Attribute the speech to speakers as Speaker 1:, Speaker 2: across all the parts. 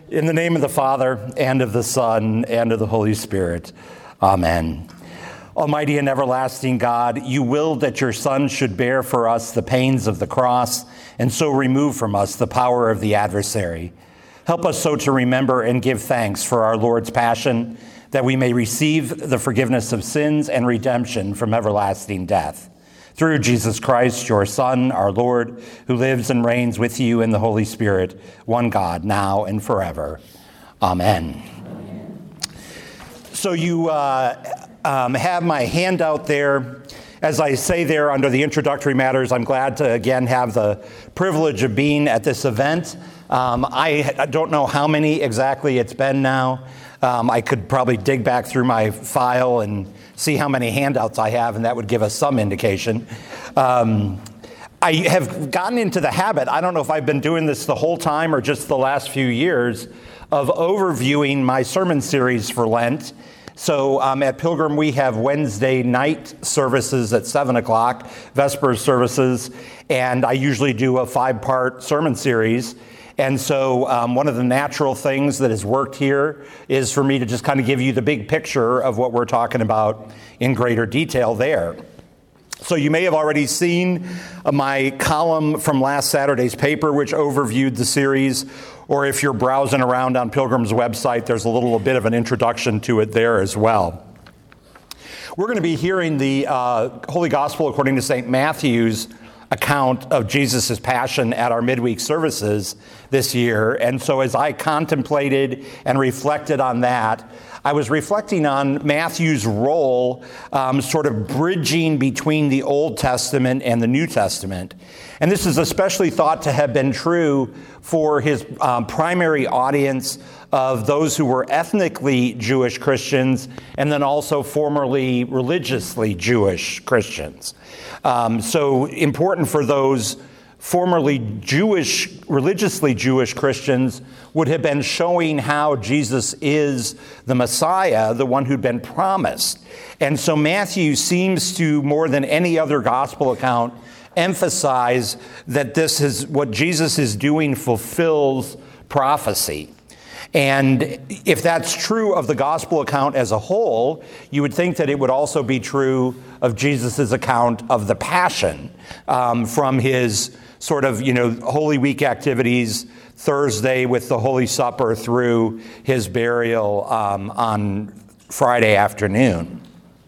Speaker 1: In the name of the Father, and of the Son, and of the Holy Spirit. Amen. Almighty and everlasting God, you willed that your Son should bear for us the pains of the cross, and so remove from us the power of the adversary. Help us so to remember and give thanks for our Lord's passion, that we may receive the forgiveness of sins and redemption from everlasting death. Through Jesus Christ, your Son, our Lord, who lives and reigns with you in the Holy Spirit, one God, now and forever. Amen. So you have my handout there. As I say there under the introductory matters, I'm glad to again have the privilege of being at this event. I don't know how many exactly it's been now. I could probably dig back through my file and see how many handouts I have, and that would give us some indication. I have gotten into the habit, I don't know if I've been doing this the whole time or just the last few years, of overviewing my sermon series for Lent. So at Pilgrim, we have Wednesday night services at 7 o'clock, Vespers services, and I usually do a 5-part sermon series. And so one of the natural things that has worked here is for me to just kind of give you the big picture of what we're talking about in greater detail there. So you may have already seen my column from last Saturday's paper, which overviewed the series, or if you're browsing around on Pilgrim's website, there's a little bit of an introduction to it there as well. We're going to be hearing the Holy Gospel according to St. Matthew's account of Jesus' passion at our midweek services this year. And so as I contemplated and reflected on that, I was reflecting on Matthew's role, sort of bridging between the Old Testament and the New Testament. And this is especially thought to have been true for his primary audience of those who were ethnically Jewish Christians and then also formerly religiously Jewish Christians. So important for those formerly Jewish, religiously Jewish Christians would have been showing how Jesus is the Messiah, the one who'd been promised. And so Matthew seems to, more than any other gospel account, emphasize that this is what Jesus is doing fulfills prophecy. And if that's true of the gospel account as a whole, you would think that it would also be true of Jesus' account of the Passion, from his sort of, Holy Week activities, Thursday with the Holy Supper through his burial on Friday afternoon.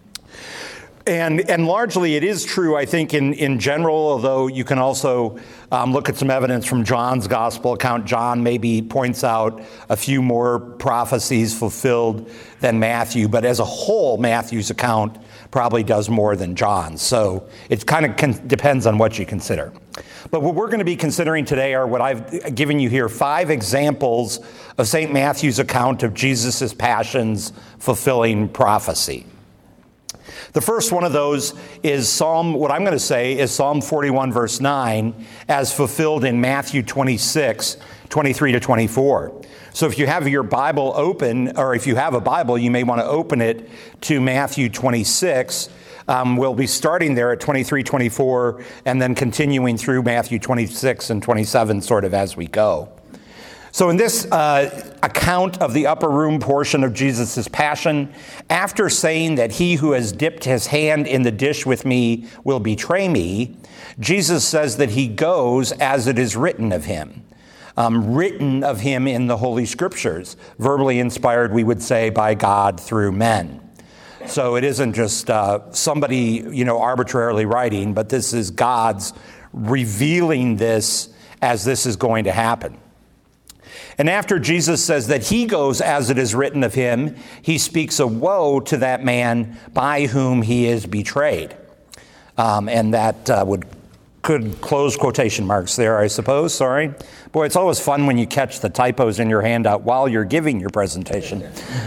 Speaker 1: And largely it is true, I think, in general, although you can also look at some evidence from John's gospel account. John maybe points out a few more prophecies fulfilled than Matthew, but as a whole, Matthew's account probably does more than John's. So it kind of depends on what you consider. But what we're going to be considering today are what I've given you here, 5 examples of St. Matthew's account of Jesus' passions fulfilling prophecy. The first one of those is Psalm 41, verse 9, as fulfilled in Matthew 26, 23 to 24. So if you have your Bible open, or if you have a Bible, you may want to open it to Matthew 26. We'll be starting there at 23, 24, and then continuing through Matthew 26 and 27 sort of as we go. So in this account of the upper room portion of Jesus' passion, after saying that he who has dipped his hand in the dish with me will betray me, Jesus says that he goes as it is written of him. Written of him in the Holy Scriptures, verbally inspired, we would say, by God through men. So it isn't just somebody, arbitrarily writing, but this is God's revealing this as this is going to happen. And after Jesus says that he goes as it is written of him, he speaks a woe to that man by whom he is betrayed. And that could close quotation marks there, I suppose. Sorry. Boy, it's always fun when you catch the typos in your handout while you're giving your presentation.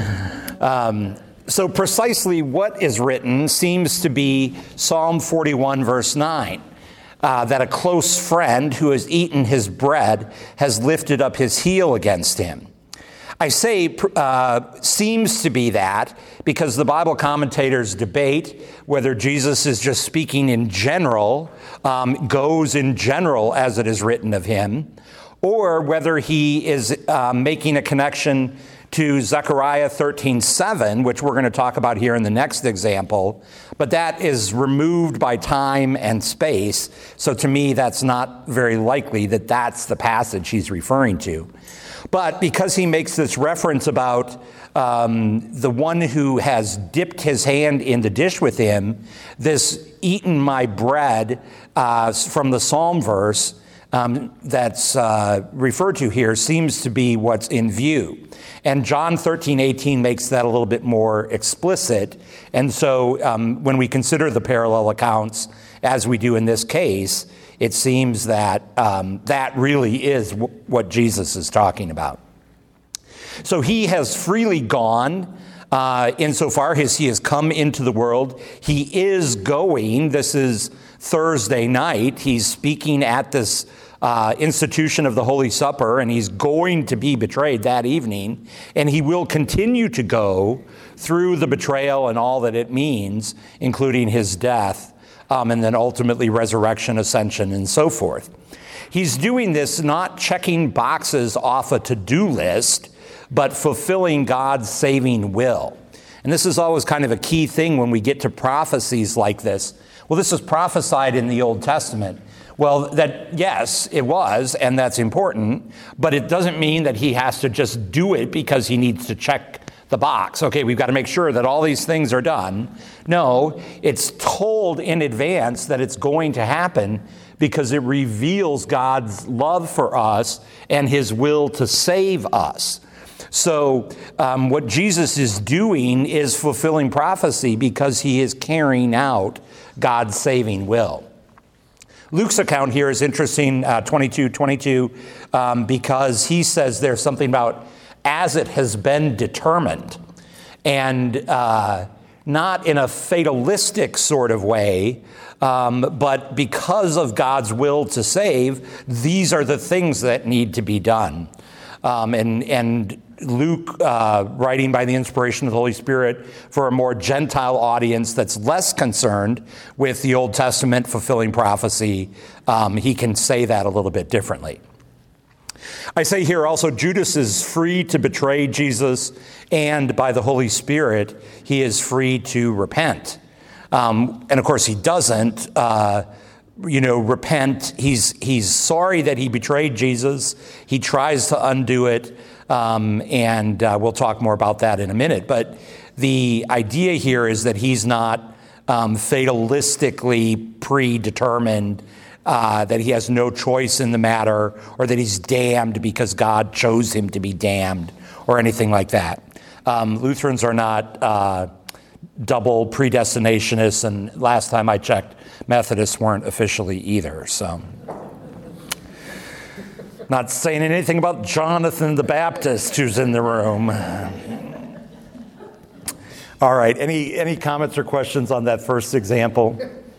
Speaker 1: So precisely what is written seems to be Psalm 41, verse 9. That a close friend who has eaten his bread has lifted up his heel against him. I say seems to be that because the Bible commentators debate whether Jesus is just speaking in general, goes in general as it is written of him, or whether he is making a connection to Zechariah 13:7, which we're going to talk about here in the next example, but that is removed by time and space. So to me, that's not very likely that that's the passage he's referring to. But because he makes this reference about the one who has dipped his hand in the dish with him, this eaten my bread from the Psalm verse that's referred to here seems to be what's in view. And John 13:18 makes that a little bit more explicit. And so when we consider the parallel accounts, as we do in this case, it seems that that really is what Jesus is talking about. So he has freely gone insofar as he has come into the world. He is going. This is Thursday night. He's speaking at this institution of the Holy Supper, and he's going to be betrayed that evening. And he will continue to go through the betrayal and all that it means, including his death, and then ultimately resurrection, ascension, and so forth. He's doing this not checking boxes off a to-do list, but fulfilling God's saving will. And this is always kind of a key thing when we get to prophecies like this. Well, this was prophesied in the Old Testament. Well, that, yes, it was, and that's important, but it doesn't mean that he has to just do it because he needs to check the box. Okay, we've got to make sure that all these things are done. No, it's told in advance that it's going to happen because it reveals God's love for us and his will to save us. So what Jesus is doing is fulfilling prophecy because he is carrying out God's saving will. Luke's account here is interesting, 22:22, because he says there's something about as it has been determined, and not in a fatalistic sort of way, but because of God's will to save, these are the things that need to be done. And Luke, writing by the inspiration of the Holy Spirit for a more Gentile audience that's less concerned with the Old Testament fulfilling prophecy, he can say that a little bit differently. I say here also Judas is free to betray Jesus, and by the Holy Spirit, he is free to repent. And of course, he doesn't repent. He's sorry that he betrayed Jesus. He tries to undo it. And we'll talk more about that in a minute. But the idea here is that he's not fatalistically predetermined, that he has no choice in the matter, or that he's damned because God chose him to be damned, or anything like that. Lutherans are not double predestinationists, and last time I checked, Methodists weren't officially either. So, not saying anything about Jonathan the Baptist who's in the room. All right, any comments or questions on that first example?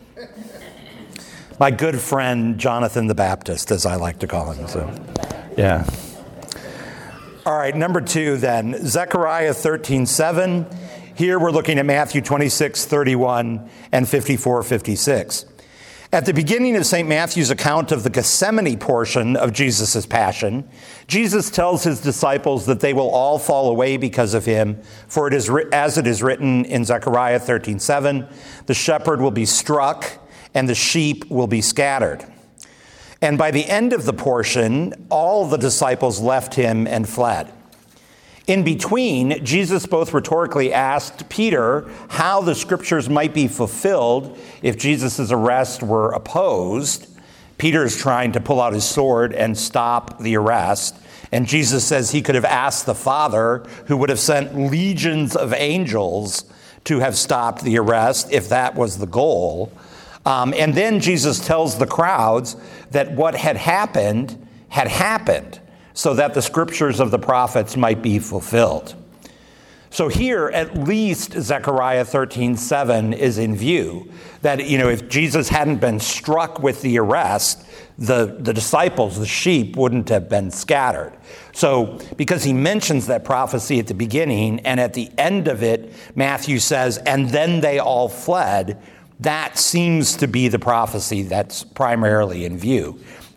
Speaker 1: My good friend Jonathan the Baptist, as I like to call him. So, yeah. All right, number 2 then, Zechariah 13:7. Here we're looking at Matthew 26:31 and 54:56. At the beginning of St. Matthew's account of the Gethsemane portion of Jesus' passion, Jesus tells his disciples that they will all fall away because of him, for it is as it is written in Zechariah 13:7, the shepherd will be struck and the sheep will be scattered. And by the end of the portion, all the disciples left him and fled. In between, Jesus both rhetorically asked Peter how the scriptures might be fulfilled if Jesus' arrest were opposed. Peter's trying to pull out his sword and stop the arrest. And Jesus says he could have asked the Father, who would have sent legions of angels to have stopped the arrest if that was the goal. And then Jesus tells the crowds that what had happened, so that the scriptures of the prophets might be fulfilled. So here, at least Zechariah 13:7 is in view, that, if Jesus hadn't been struck with the arrest, the disciples, the sheep, wouldn't have been scattered. So because he mentions that prophecy at the beginning, and at the end of it, Matthew says, and then they all fled, that seems to be the prophecy that's primarily in view.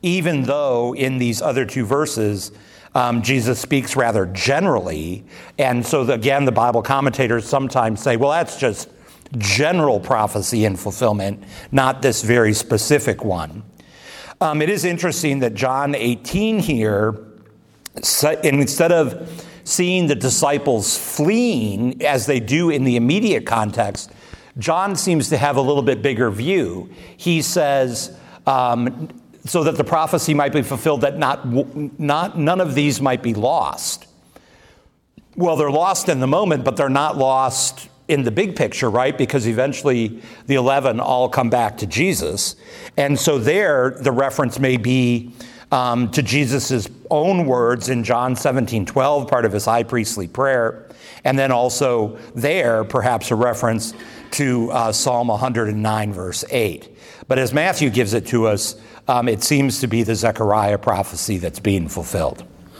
Speaker 1: even though in these other two verses, Jesus speaks rather generally. And so, again, the Bible commentators sometimes say, well, that's just general prophecy and fulfillment, not this very specific one. It is interesting that John 18 here, instead of seeing the disciples fleeing as they do in the immediate context, John seems to have a little bit bigger view. He says, so that the prophecy might be fulfilled, that none of these might be lost. Well, they're lost in the moment, but they're not lost in the big picture, right? Because eventually the 11 all come back to Jesus. And so there, the reference may be to Jesus' own words in John 17:12, part of his high priestly prayer. And then also there, perhaps a reference to Psalm 109, verse 8. But as Matthew gives it to us, it seems to be the Zechariah prophecy that's being fulfilled.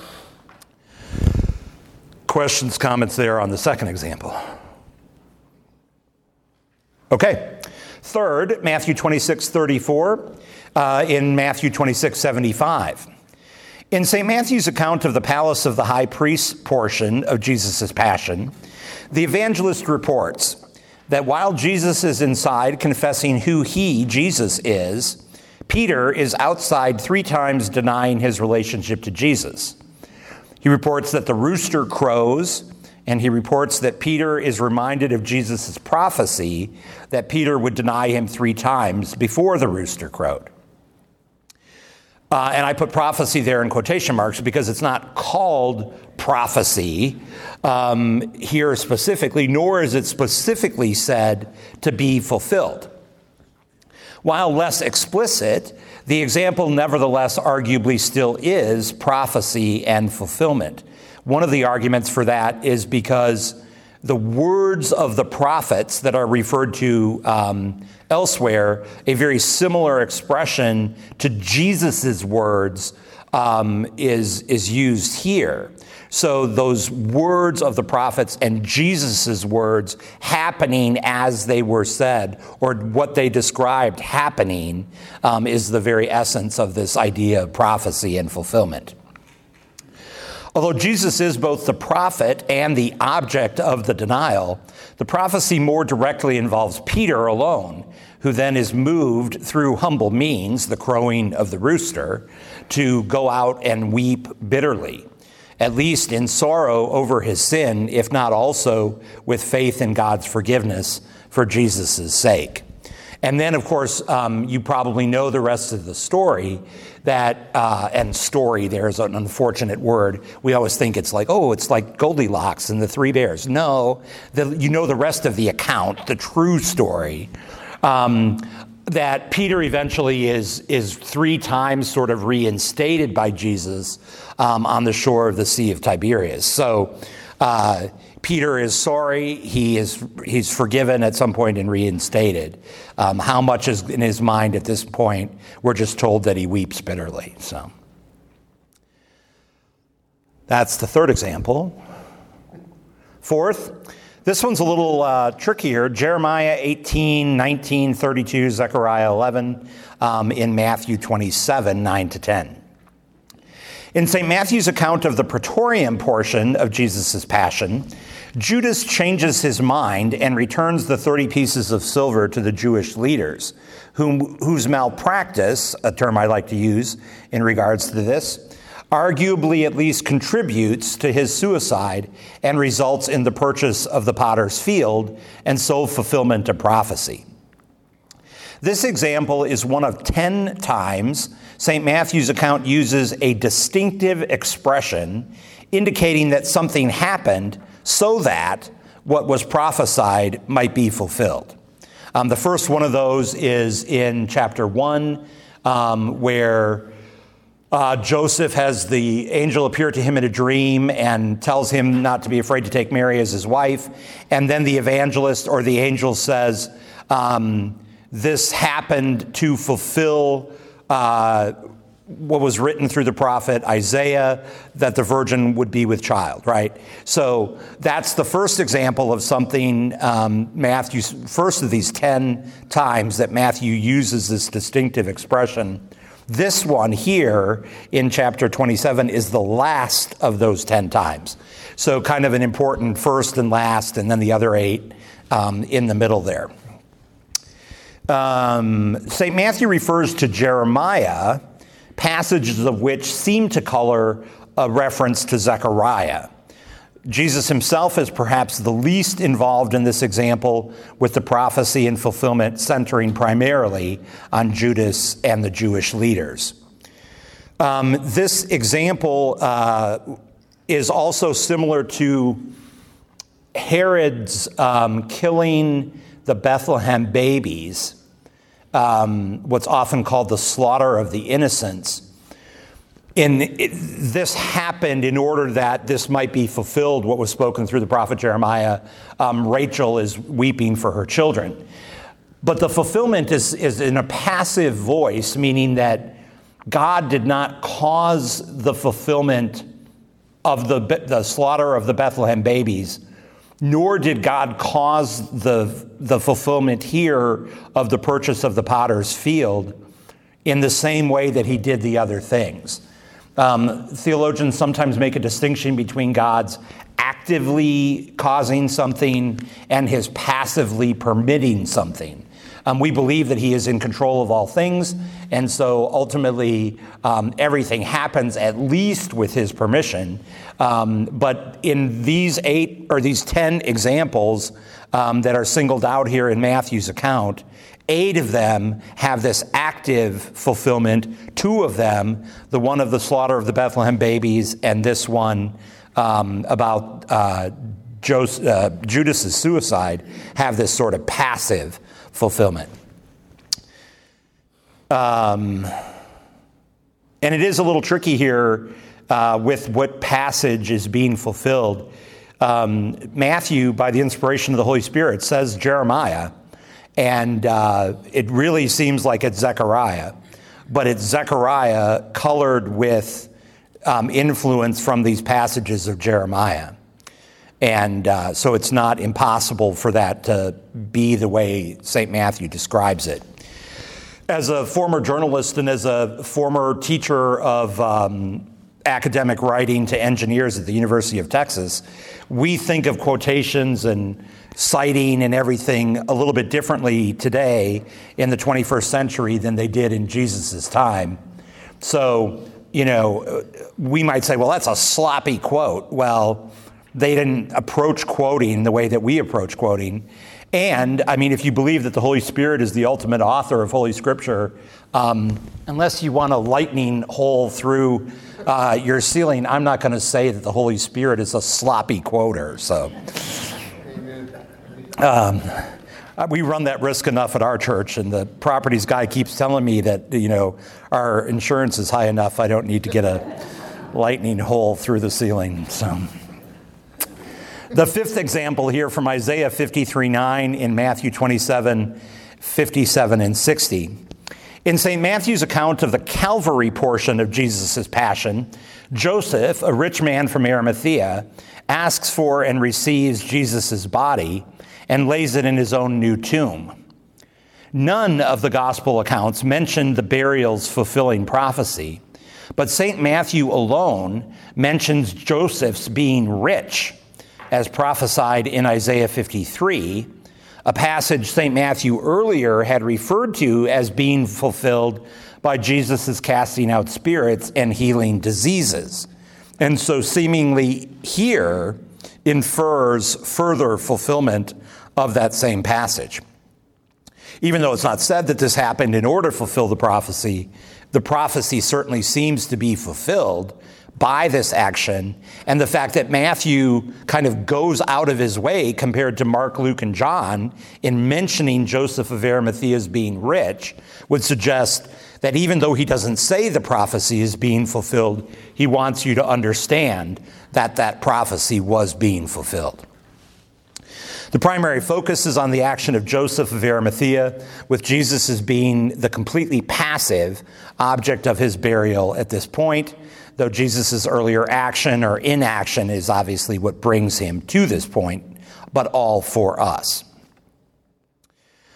Speaker 1: Questions, comments there on the second example? Okay. Third, Matthew 26:34, in Matthew 26:75. In St. Matthew's account of the palace of the high priest portion of Jesus' passion, the evangelist reports that while Jesus is inside confessing who he, Jesus, is, Peter is outside 3 times denying his relationship to Jesus. He reports that the rooster crows, and he reports that Peter is reminded of Jesus' prophecy that Peter would deny him 3 times before the rooster crowed. And I put prophecy there in quotation marks because it's not called prophecy here specifically, nor is it specifically said to be fulfilled. While less explicit, the example nevertheless arguably still is prophecy and fulfillment. One of the arguments for that is because the words of the prophets that are referred to elsewhere, a very similar expression to Jesus's words is used here. So those words of the prophets and Jesus's words happening as they were said, or what they described happening, is the very essence of this idea of prophecy and fulfillment. Although Jesus is both the prophet and the object of the denial, the prophecy more directly involves Peter alone, who then is moved through humble means, the crowing of the rooster, to go out and weep bitterly, at least in sorrow over his sin, if not also with faith in God's forgiveness for Jesus' sake. And then, of course, you probably know the rest of the story, that, and story, there's an unfortunate word. We always think it's like, oh, it's like Goldilocks and the 3 bears. No, you know the rest of the account, the true story, that Peter eventually is 3 times sort of reinstated by Jesus on the shore of the Sea of Tiberias. So Peter is sorry. He's forgiven at some point and reinstated. How much is in his mind at this point? We're just told that he weeps bitterly. So that's the third example. Fourth, this one's a little trickier. Jeremiah 18, 19, 32, Zechariah 11, in Matthew 27, 9 to 10. In St. Matthew's account of the praetorium portion of Jesus' passion, Judas changes his mind and returns the 30 pieces of silver to the Jewish leaders, whose malpractice, a term I like to use in regards to this, arguably at least contributes to his suicide and results in the purchase of the potter's field and so fulfillment of prophecy. This example is one of 10 times St. Matthew's account uses a distinctive expression indicating that something happened so that what was prophesied might be fulfilled. The first one of those is in chapter 1, where Joseph has the angel appear to him in a dream and tells him not to be afraid to take Mary as his wife. And then the evangelist or the angel says, this happened to fulfill what was written through the prophet Isaiah, that the virgin would be with child, right? So that's the first example of something, Matthew's first of these 10 times that Matthew uses this distinctive expression This one here in chapter 27 is the last of those 10 times. So kind of an important first and last, and then the other 8 in the middle there. St. Matthew refers to Jeremiah, passages of which seem to color a reference to Zechariah. Jesus himself is perhaps the least involved in this example, with the prophecy and fulfillment centering primarily on Judas and the Jewish leaders. This example is also similar to Herod's killing the Bethlehem babies, what's often called the slaughter of the innocents. This happened in order that this might be fulfilled, what was spoken through the prophet Jeremiah. Rachel is weeping for her children. But the fulfillment is in a passive voice, meaning that God did not cause the fulfillment of the slaughter of the Bethlehem babies, nor did God cause the fulfillment here of the purchase of the potter's field in the same way that he did the other things. Theologians sometimes make a distinction between God's actively causing something and his passively permitting something. We believe that he is in control of all things, and so ultimately everything happens at least with his permission. But in these 10 examples that are singled out here in Matthew's account, 8 of them have this active fulfillment. 2 of them, the one of the slaughter of the Bethlehem babies and this one about Judas's suicide, have this sort of passive fulfillment. And it is a little tricky here with what passage is being fulfilled. Matthew, by the inspiration of the Holy Spirit, says Jeremiah, and it really seems like it's Zechariah, but it's Zechariah colored with influence from these passages of Jeremiah. And so it's not impossible for that to be the way St. Matthew describes it. As a former journalist and as a former teacher of academic writing to engineers at the University of Texas, we think of quotations and citing and everything a little bit differently today in the 21st century than they did in Jesus' time. So, we might say, well, that's a sloppy quote. Well, they didn't approach quoting the way that we approach quoting. And, if you believe that the Holy Spirit is the ultimate author of Holy Scripture, unless you want a lightning hole through your ceiling, I'm not going to say that the Holy Spirit is a sloppy quoter. So, we run that risk enough at our church, and the properties guy keeps telling me that, our insurance is high enough. I don't need to get a lightning hole through the ceiling. So, the 5th example here from Isaiah 53:9 in Matthew 27:57 and 60. In St. Matthew's account of the Calvary portion of Jesus' passion, Joseph, a rich man from Arimathea, asks for and receives Jesus' body and lays it in his own new tomb. None of the gospel accounts mention the burial's fulfilling prophecy, but St. Matthew alone mentions Joseph's being rich, as prophesied in Isaiah 53, a passage St. Matthew earlier had referred to as being fulfilled by Jesus' casting out spirits and healing diseases. And so seemingly here infers further fulfillment of that same passage. Even though it's not said that this happened in order to fulfill the prophecy certainly seems to be fulfilled by this action, and the fact that Matthew kind of goes out of his way compared to Mark, Luke, and John in mentioning Joseph of Arimathea as being rich would suggest that even though he doesn't say the prophecy is being fulfilled, he wants you to understand that that prophecy was being fulfilled. The primary focus is on the action of Joseph of Arimathea, with Jesus as being the completely passive object of his burial at this point, though Jesus' earlier action or inaction is obviously what brings him to this point, but all for us.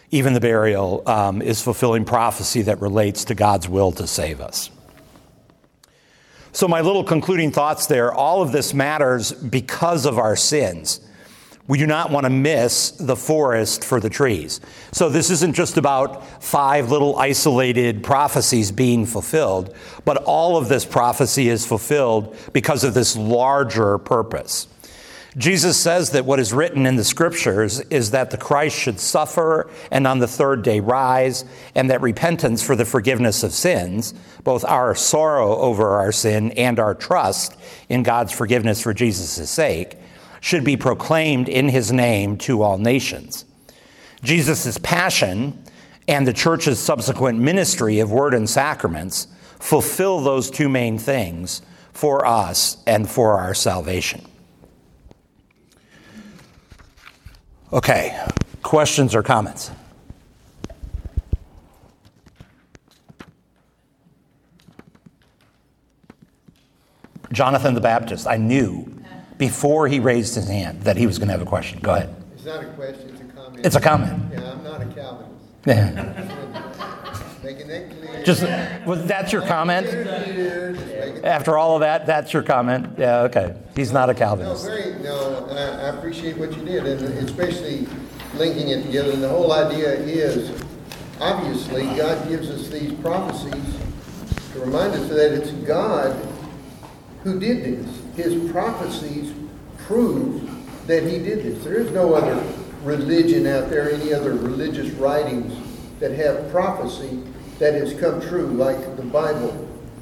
Speaker 1: even the burial, is fulfilling prophecy that relates to God's will to save us. So my little concluding thoughts there, all of this matters because of our sins. We do not want to miss the forest for the trees. So this isn't just about 5 little isolated prophecies being fulfilled, but all of this prophecy is fulfilled because of this larger purpose. Jesus says that what is written in the scriptures is that the Christ should suffer and on the 3rd day rise, and that repentance for the forgiveness of sins, both our sorrow over our sin and our trust in God's forgiveness for Jesus' sake, should be proclaimed in his name to all nations. Jesus' passion and the church's subsequent ministry of word and sacraments fulfill those 2 main things for us and for our salvation. Okay, questions or comments? Jonathan the Baptist, I knew before he raised his hand that he was going to have a question. Go ahead.
Speaker 2: It's not a question, it's a comment.
Speaker 1: It's a comment.
Speaker 2: Yeah, I'm not a Calvinist.
Speaker 1: Yeah.
Speaker 2: Making that clear.
Speaker 1: That's your comment?
Speaker 2: Clear,
Speaker 1: After all of that, that's your comment? Yeah, okay. He's not a Calvinist.
Speaker 2: I appreciate what you did, and especially linking it together. And the whole idea is, obviously, God gives us these prophecies to remind us that it's God who did this. His prophecies prove that he did this. There is no other religion out there, any other religious writings that have prophecy that has come true, like the Bible.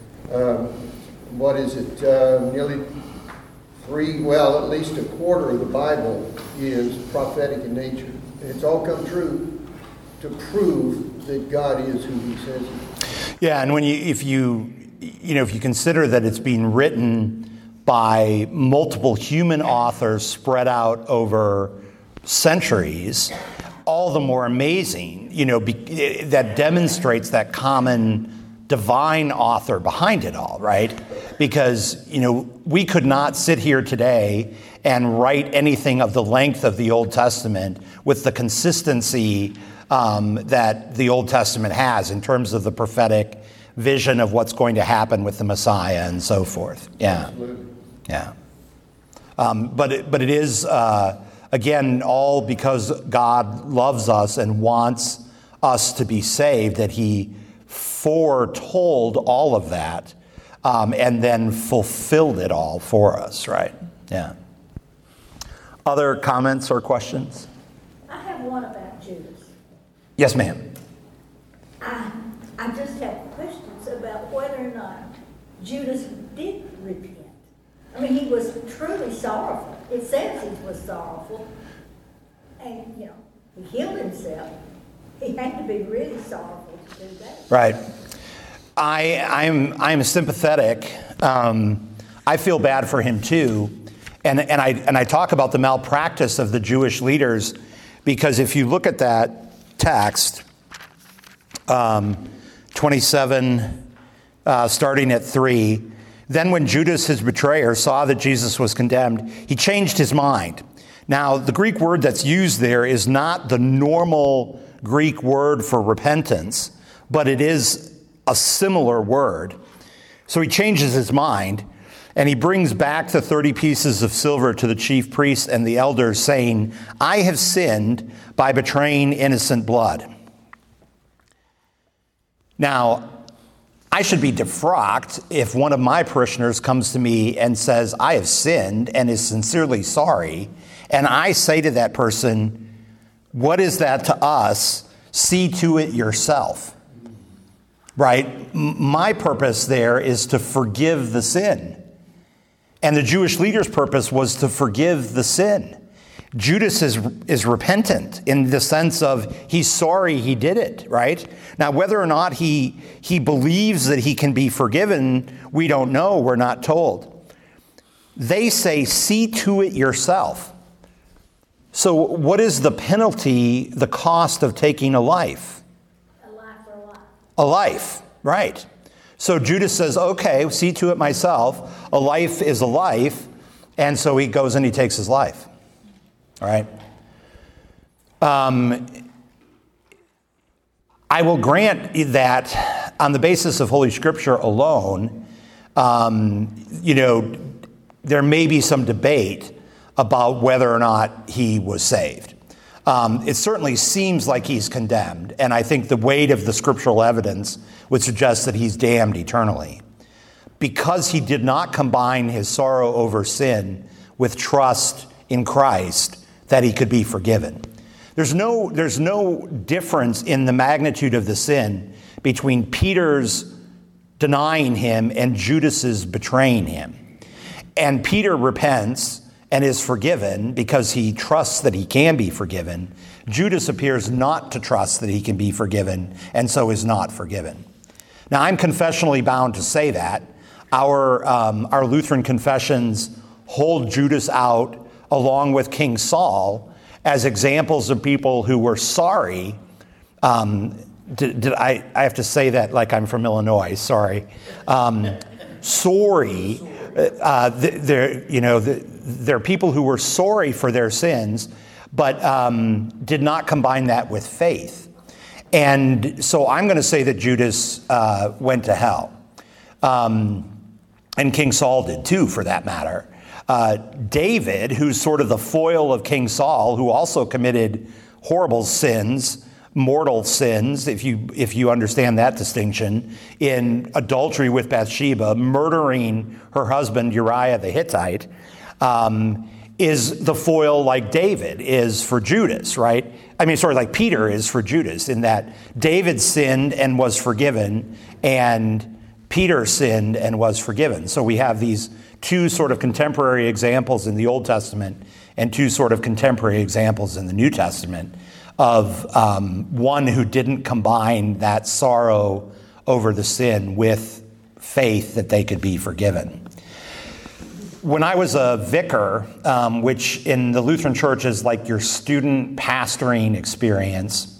Speaker 2: Nearly at least a quarter of the Bible is prophetic in nature. And it's all come true to prove that God is who he says he is.
Speaker 1: Yeah, and if you consider that it's being written by multiple human authors spread out over centuries, all the more amazing, that demonstrates that common divine author behind it all, right? Because, we could not sit here today and write anything of the length of the Old Testament with the consistency that the Old Testament has in terms of the prophetic vision of what's going to happen with the Messiah and so forth. Yeah.
Speaker 2: Absolutely.
Speaker 1: Yeah. But it is, again, all because God loves us and wants us to be saved, that he foretold all of that and then fulfilled it all for us, right? Yeah. Other comments or questions?
Speaker 3: I have one about Judas.
Speaker 1: Yes, ma'am.
Speaker 3: I just have questions about whether or not Judas did repent. I mean, he was truly sorrowful. It says he was sorrowful. And, he healed himself. He had to be really sorrowful to do that.
Speaker 1: Right. I'm sympathetic. I feel bad for him too. And I talk about the malpractice of the Jewish leaders, because if you look at that text, 27, starting at 3, then when Judas, his betrayer, saw that Jesus was condemned, he changed his mind. Now, the Greek word that's used there is not the normal Greek word for repentance, but it is a similar word. So he changes his mind, and he brings back the 30 pieces of silver to the chief priests and the elders, saying, "I have sinned by betraying innocent blood." Now, I should be defrocked if one of my parishioners comes to me and says, "I have sinned," and is sincerely sorry, and I say to that person, "What is that to us? See to it yourself." Right? My purpose there is to forgive the sin. And the Jewish leaders' purpose was to forgive the sin. Judas is repentant in the sense of he's sorry he did it, right? Now, whether or not he believes that he can be forgiven, we don't know. We're not told. They say, "See to it yourself." So what is the penalty, the cost of taking a life?
Speaker 3: A life for a life.
Speaker 1: A life, right. So Judas says, "Okay, see to it myself. A life is a life." And so he goes and he takes his life. All right. I will grant that on the basis of Holy Scripture alone, there may be some debate about whether or not he was saved. It certainly seems like he's condemned, and I think the weight of the scriptural evidence would suggest that he's damned eternally, because he did not combine his sorrow over sin with trust in Christ that he could be forgiven. There's no difference in the magnitude of the sin between Peter's denying him and Judas's betraying him. And Peter repents and is forgiven because he trusts that he can be forgiven. Judas appears not to trust that he can be forgiven, and so is not forgiven. Now, I'm confessionally bound to say that. Our Lutheran confessions hold Judas out along with King Saul as examples of people who were sorry. I have to say that like I'm from Illinois, sorry. Sorry. They're people who were sorry for their sins, but did not combine that with faith. And so I'm going to say that Judas went to hell. And King Saul did too, for that matter. David, who's sort of the foil of King Saul, who also committed horrible sins, mortal sins, if you understand that distinction, in adultery with Bathsheba, murdering her husband Uriah the Hittite, is the foil like David is for Judas, right? Like Peter is for Judas, in that David sinned and was forgiven, and Peter sinned and was forgiven. So we have these two sort of contemporary examples in the Old Testament and two sort of contemporary examples in the New Testament of one who didn't combine that sorrow over the sin with faith that they could be forgiven. When I was a vicar, which in the Lutheran Church is like your student pastoring experience,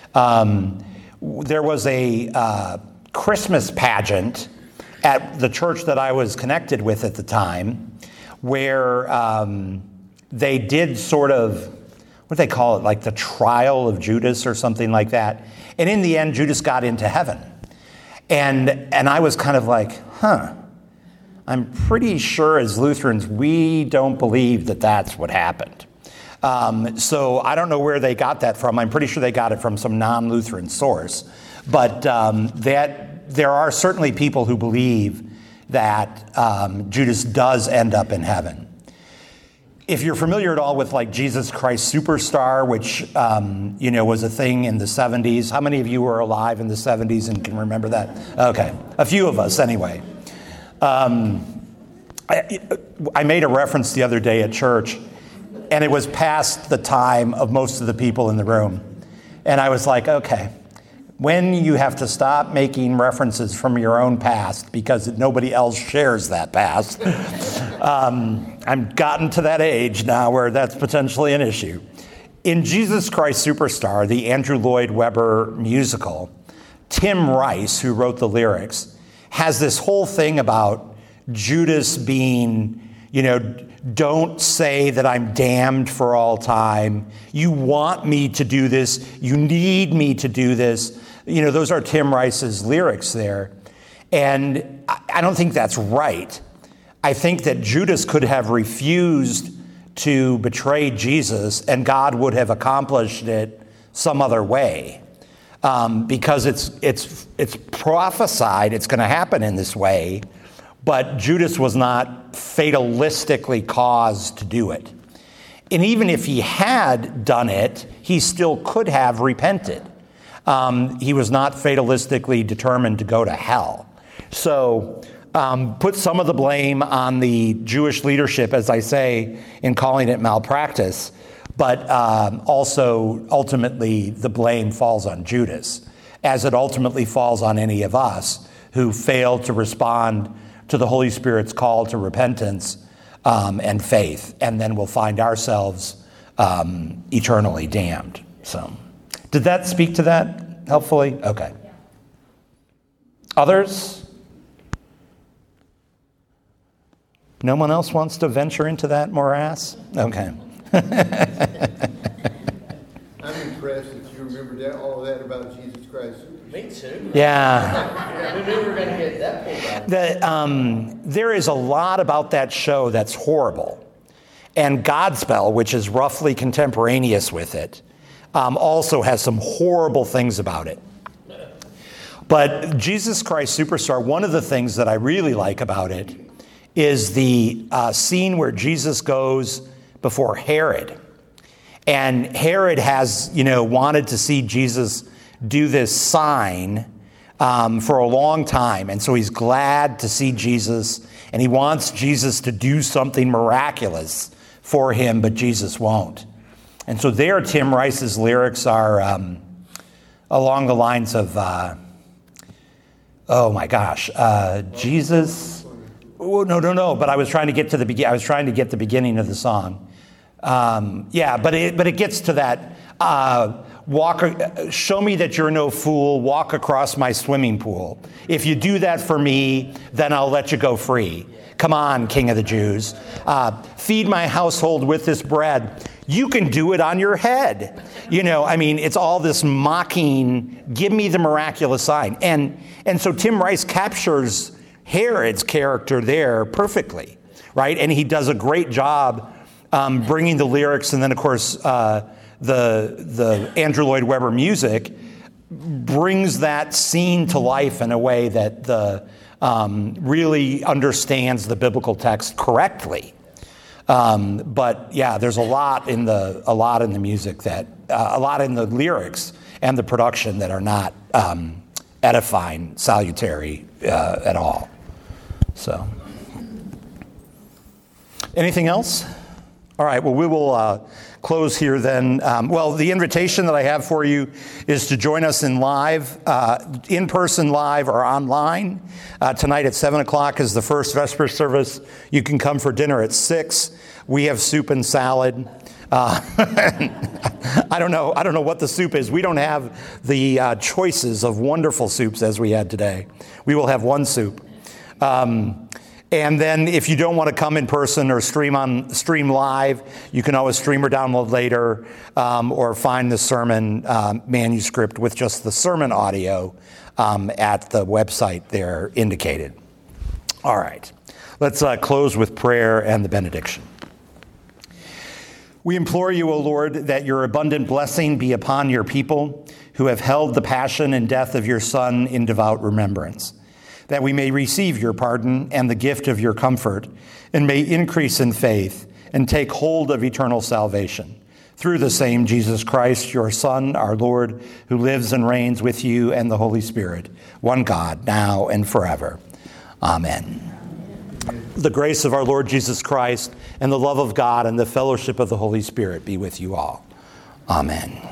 Speaker 1: there was a Christmas pageant at the church that I was connected with at the time, where they did sort of, what do they call it, like the trial of Judas or something like that. And in the end, Judas got into heaven. And I was kind of like, I'm pretty sure as Lutherans, we don't believe that that's what happened. So I don't know where they got that from. I'm pretty sure they got it from some non-Lutheran source. But there are certainly people who believe that Judas does end up in heaven. If you're familiar at all with like Jesus Christ Superstar, which was a thing in the 70s, how many of you were alive in the 70s and can remember that? Okay, a few of us anyway. I made a reference the other day at church, and it was past the time of most of the people in the room. And I was like, okay, when you have to stop making references from your own past because nobody else shares that past. I've gotten to that age now where that's potentially an issue. In Jesus Christ Superstar, the Andrew Lloyd Webber musical, Tim Rice, who wrote the lyrics, has this whole thing about Judas being, don't say that I'm damned for all time. You want me to do this. You need me to do this. Those are Tim Rice's lyrics there. And I don't think that's right. I think that Judas could have refused to betray Jesus and God would have accomplished it some other way. Because it's prophesied it's going to happen in this way, but Judas was not fatalistically caused to do it. And even if he had done it, he still could have repented. He was not fatalistically determined to go to hell. So put some of the blame on the Jewish leadership, as I say, in calling it malpractice, but also ultimately the blame falls on Judas, as it ultimately falls on any of us who fail to respond to the Holy Spirit's call to repentance and faith, and then we'll find ourselves eternally damned. So, did that speak to that helpfully? Okay. Others? No one else wants to venture into that morass? Okay.
Speaker 2: I'm impressed that you remembered that, all of that about Jesus Christ.
Speaker 4: Me too.
Speaker 1: Yeah.
Speaker 4: Who knew we were going to get that pulled out?
Speaker 1: There is a lot about that show that's horrible. And Godspell, which is roughly contemporaneous with it, also has some horrible things about it. But Jesus Christ Superstar, one of the things that I really like about it is the scene where Jesus goes before Herod. And Herod has, wanted to see Jesus do this sign for a long time. And so he's glad to see Jesus, and he wants Jesus to do something miraculous for him, but Jesus won't. And so there, Tim Rice's lyrics are along the lines of, Jesus. Oh, no. But I was trying to get to the beginning of the song. But it gets to that. Show me that you're no fool. Walk across my swimming pool. If you do that for me, then I'll let you go free. Come on, King of the Jews. Feed my household with this bread. You can do it on your head. It's all this mocking, give me the miraculous sign. And so Tim Rice captures Herod's character there perfectly, right? And he does a great job bringing the lyrics, and then, of course, the Andrew Lloyd Webber music brings that scene to life in a way that really understands the biblical text correctly. But yeah, there's a lot in the music a lot in the lyrics and the production that are not edifying, salutary at all. So, anything else? All right, well, we will close here then. The invitation that I have for you is to join us in person live or online. Tonight at 7 o'clock is the first Vesper service. You can come for dinner at 6. We have soup and salad. I don't know what the soup is. We don't have the choices of wonderful soups as we had today. We will have one soup. And then if you don't want to come in person or stream live, you can always stream or download later, or find the sermon manuscript with just the sermon audio at the website there indicated. All right, let's close with prayer and the benediction. We implore you, O Lord, that your abundant blessing be upon your people who have held the passion and death of your Son in devout remembrance, that we may receive your pardon and the gift of your comfort, and may increase in faith and take hold of eternal salvation. Through the same Jesus Christ, your Son, our Lord, who lives and reigns with you and the Holy Spirit, one God, now and forever. Amen. The grace of our Lord Jesus Christ and the love of God and the fellowship of the Holy Spirit be with you all. Amen.